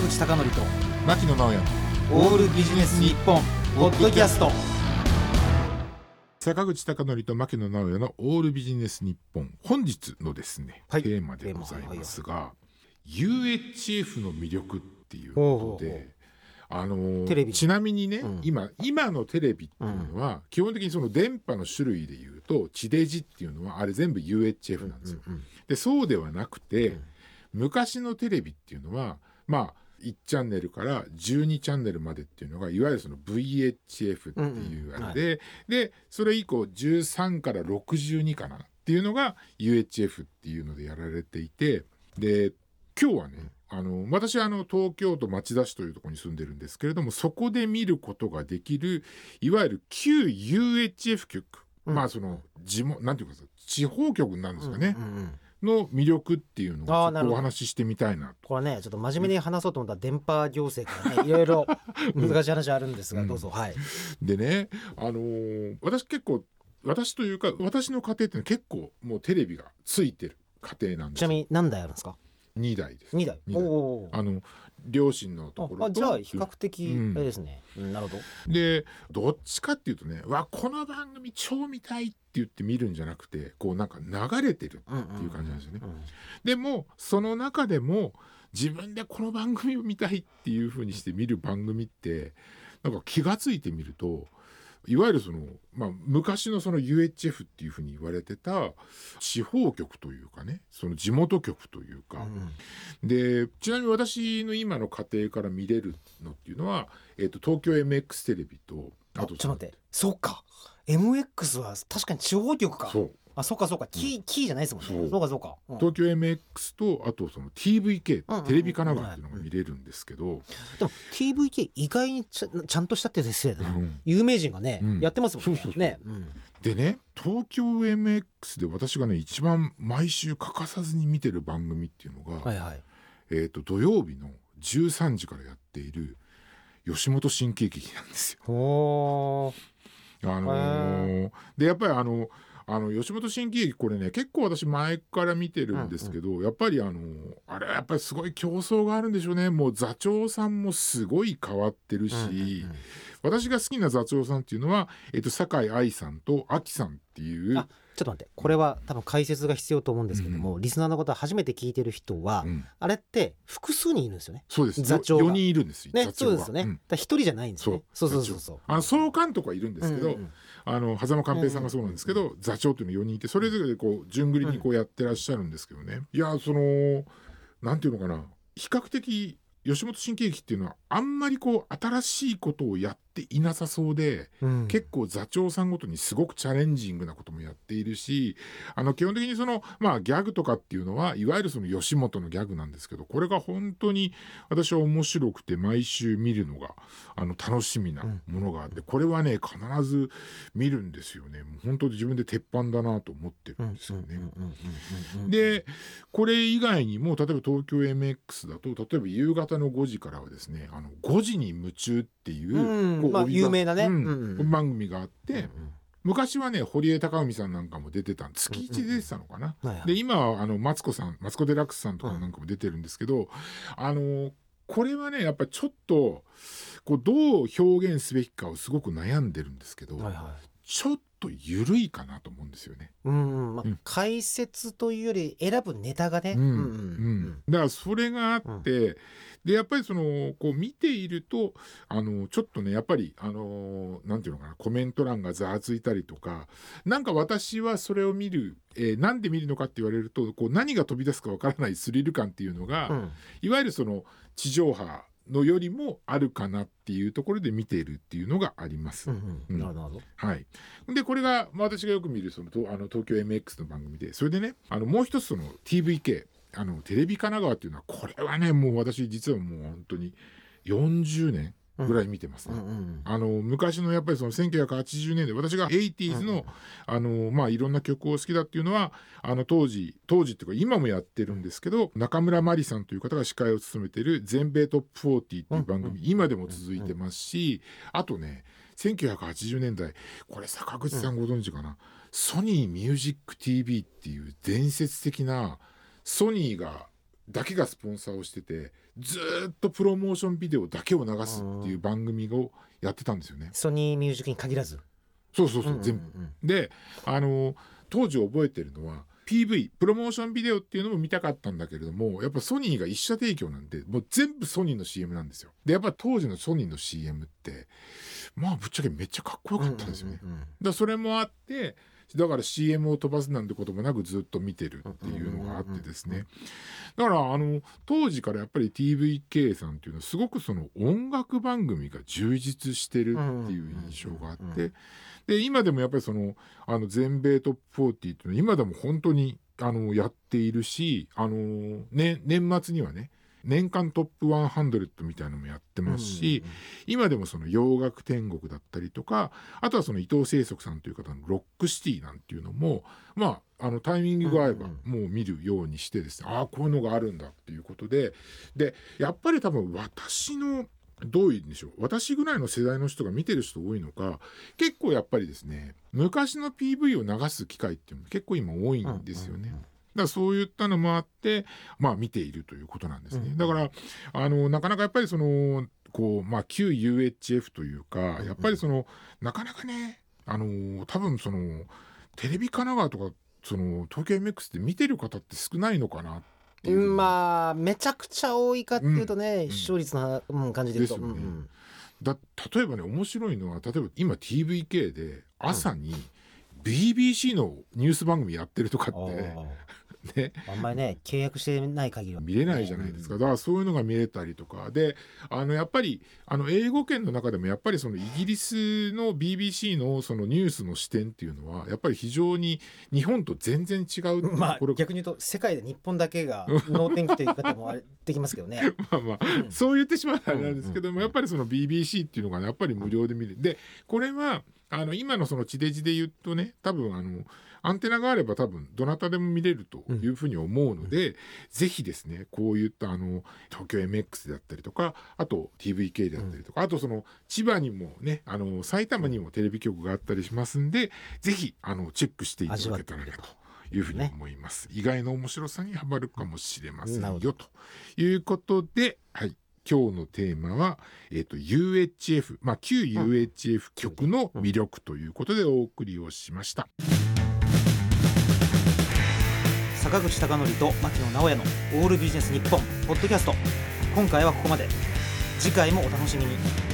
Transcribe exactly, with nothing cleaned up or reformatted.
口貴教と牧野直哉オールビジネス日本ポッドキャスト。 坂口貴教と牧野直哉のオールビジネス日本、本日のですね、はい、テーマでございますが、はいはい、ユーエイチエフ の魅力っていうことで、あのー、ちなみにね、うん、今, 今のテレビっていうのは、うん、基本的にその電波の種類でいうと地デジっていうのはあれ全部 ユーエイチエフ なんですよ、うんうんうん、でそうではなくて、うん、昔のテレビっていうのはまあいちチャンネルからじゅうにチャンネルまでっていうのがいわゆるその ブイエイチエフ っていうあれで、うんうんはい、でそれ以降じゅうさんからろくじゅうにかなっていうのが ユーエイチエフ っていうのでやられていて、で今日はね、あの私はあの東京都町田市というところに住んでるんですけれども、そこで見ることができるいわゆる旧 ユーエイチエフ 局、うん、まあその地元なんていうか地方局なんですかね、うんうんうんの魅力っていうのをちょっとお話ししてみたいなと。 これねちょっと真面目に話そうと思ったら電波行政からねいろいろ難しい話あるんですが、うん、どうぞ。はい。 でね、あのー、私結構私というか私の家庭ってのは結構もうテレビがついてる家庭なんです。 ちなみに何台あるんですか？にだいです。 にだい。おあの両親のところと。 あ、じゃあ比較的あれですね、うん、なるほど。でどっちかっていうとね、わこの番組超見たいって言って見るんじゃなくて、こうなんか流れてるっていう感じなんですよね、うんうんうんうん、でもその中でも自分でこの番組を見たいっていう風にして見る番組ってなんか気がついてみると、いわゆるその、まあ、昔のその ユーエイチエフ っていうふうに言われてた地方局というかね、その地元局というか、うん、でちなみに私の今の家庭から見れるのっていうのは、えーと、東京 エムエックス テレビと、 あとちょっと待って、そうか エムエックス は確かに地方局か。そうあ、そうかそうか、キー、うん、キーじゃないですもんね。そうそうかそうか、 うん、東京 エムエックス とあとその ティーブイケー、うんうん、テレビ神奈川っていうのが見れるんですけど、うんうん、 でも ティーブイケー 意外にち ゃ, ちゃんとしたってですね、うん、有名人がね、うん、やってますもんね。そうそうそうね、うん、 でね、東京 エムエックス で私がね一番毎週欠かさずに見てる番組っていうのが、はいはい、えーと土曜日のじゅうさんじからやっている吉本新喜劇なんですよ。ほー、あのー、でやっぱりあのあの吉本新喜劇、これね結構私前から見てるんですけど、うんうん、やっぱりあのあれやっぱりすごい競争があるんでしょうね。もう座長さんもすごい変わってるし、うんうんうん、私が好きな座長さんっていうのは、えっと、酒井愛さんとアキさんっていう。 あ、ちょっと待って、これは多分解説が必要と思うんですけども、うん、リスナーの方初めて聞いてる人は、うん、あれって複数人いるんですよね。 そうです。 座長がよにんいるんですよ、 ね、そうですよね、うん、だひとりじゃないんですよね。そうそうそうそう、 あの総監督はいるんですけど、うんうん、あの狭間寛平さんがそうなんですけど、うんうん、座長っていうのよにんいて、それぞれでこう順繰りにこうやってらっしゃるんですけどね、うん、いやそのなんていうのかな、比較的吉本新喜劇っていうのはあんまりこう新しいことをやっていなさそうで、うん、結構座長さんごとにすごくチャレンジングなこともやっているし、あの基本的にそのまあギャグとかっていうのはいわゆるその吉本のギャグなんですけど、これが本当に私は面白くて毎週見るのがあの楽しみなものがあって、これはね必ず見るんですよね。もう本当に自分で鉄板だなと思ってるんですよね。でこれ以外にも例えば東京 エムエックス だと、例えば夕方のごじからはですね、あのごじに夢中っていう、うん、こうまあ、有名なね、うんうん、番組があって、うんうん、昔はね堀江貴文さんなんかも出てた、月いちで出てたのかな、うんうん、で今はあのマツコさん、マツコデラックスさんとかなんかも出てるんですけど、うん、あのこれはねやっぱりちょっとこうどう表現すべきかをすごく悩んでるんですけど、はいはい、ちょっと緩いかなと思うんですよね。 うん、まあうん、解説というより選ぶネタがね、うんうんうん、 だからそれがあって、うん、でやっぱりそのこう見ているとあのちょっとねやっぱりあのなんていうのかな、コメント欄がざわついたりとか、なんか私はそれを見る、えー、なんで見るのかって言われるとこう何が飛び出すかわからないスリル感っていうのが、うん、いわゆるその地上波のよりもあるかなっていうところで見ているっていうのがあります。うんうん、なるほど。はい。でこれが、まあ、私がよく見るそのあの東京 エムエックス の番組で、それでねあのもう一つその ティーブイケー、あのテレビ神奈川っていうのは、これはねもう私実はもう本当によんじゅうねんぐらい見てますね、うんうんうん、あの昔のやっぱりそのせんきゅうひゃくはちじゅうねんだい、私が エイティーズ の、うんうん、あのまあいろんな曲を好きだっていうのは、あの当時当時っていうか今もやってるんですけど、中村まりさんという方が司会を務めている全米トップよんじゅうっていう番組、うんうん、今でも続いてますし、あとねせんきゅうひゃくはちじゅうねんだい、これ坂口さんご存知かな、うん、ソニーミュージック ティーブイ っていう伝説的なソニーがだけがスポンサーをしてて、ずっとプロモーションビデオだけを流すっていう番組をやってたんですよね。 ソニーミュージックに限らず。 そうそうそう、うんうんうん、全部で、あの当時覚えてるのは ピーブイ プロモーションビデオっていうのも見たかったんだけれども、やっぱソニーが一社提供なんで、もう全部ソニーの シーエム なんですよ。でやっぱ当時のソニーの シーエム ってまあぶっちゃけめっちゃかっこよかったんですよね、うんうんうん、だからそれもあって、だから シーエム を飛ばすなんてこともなくずっと見てるっていうのがあってですね、だからあの当時からやっぱり ティーブイケー さんっていうのはすごくその音楽番組が充実してるっていう印象があって、で今でもやっぱりそのあの全米トップよんじゅうっていうのは今でも本当にあのやっているし、あの、ね、年末にはね年間トップひゃくみたいなのもやってますし、うんうんうん、今でもその洋楽天国だったりとか、あとはその伊藤清則さんという方のロックシティなんていうのも、まあ、あのタイミングが合えばもう見るようにしてですね、うんうん、ああこういうのがあるんだっていうことで、でやっぱり多分私のどういうんでしょう、私ぐらいの世代の人が見てる人多いのか、結構やっぱりですね昔の ピーブイ を流す機会っていうのも結構今多いんですよね、うんうんうん、だからそういったのもあって、まあ見ているということなんですね、うん、だからあのなかなかやっぱりそのこう、まあ、旧 ユーエイチエフ というか、やっぱりそのなかなかね、あの多分そのテレビ神奈川とかその東京 エムエックス って見てる方って少ないのかなっていう、 まあめちゃくちゃ多いかっていうとね、うん、視聴率の、うん、感じで言うと、 ですよね、 うんうん、 だ例えばね面白いのは、例えば今 ティーブイケー で朝に ビービーシー のニュース番組やってるとかって、 ね、あんまりね契約してない限りは見れないじゃないですか、だからそういうのが見れたりとかで、あのやっぱりあの英語圏の中でもやっぱりそのイギリスの ビービーシー のそのニュースの視点っていうのはやっぱり非常に日本と全然違う、 まあ逆に言うと世界で日本だけが能天気という言い方もあれできますけどねまあまあ、うん、そう言ってしまうあれなんですけども、うんうんうん、やっぱりその ビービーシー っていうのが、ね、やっぱり無料で見る。でこれはあの今のその地デジで言うとね、多分あのアンテナがあれば多分どなたでも見れるというふうに思うので、うん、ぜひですねこういったあの東京 エムエックス であったりとか、あと ティーブイケー であったりとか、うん、あとその千葉にもね、あの埼玉にもテレビ局があったりしますんで、ぜひあのチェックしていただけたらなというふうに思います、ね、意外な面白さにハマるかもしれませんよ、うん、ということで、はい、今日のテーマは、えーと、ユーエイチエフ、まあ、旧 ユーエイチエフ 局の魅力ということでお送りをしました。 坂口孝則と牧野直哉のオールビジネス日本ポッドキャスト、今回はここまで。次回もお楽しみに。